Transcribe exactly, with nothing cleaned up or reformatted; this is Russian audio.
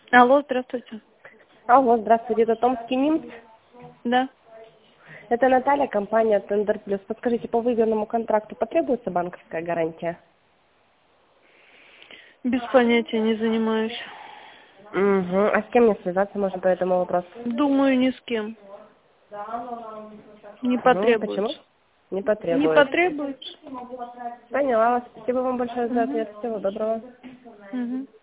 Алло, здравствуйте. Алло, здравствуйте, это Томский нимс. Да. Это Наталья, компания Тендер Плюс. Подскажите, по выигранному контракту потребуется банковская гарантия? Без понятия, не занимаюсь. Угу. А с кем мне связаться можно по этому вопросу? Думаю, ни с кем. Не Ну, почему? потребуется. Не Не потребуется. потребуется. Поняла вас. Спасибо вам большое за Угу. ответ. Всего доброго. Угу.